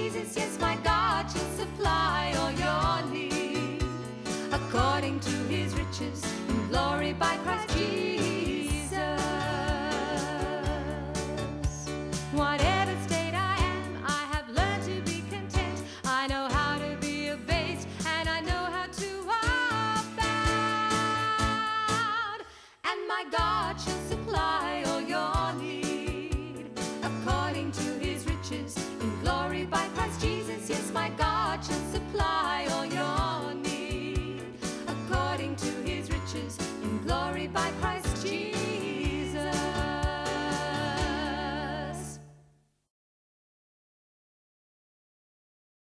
Jesus, yes, my God shall supply all your needs according to his riches in glory by Christ.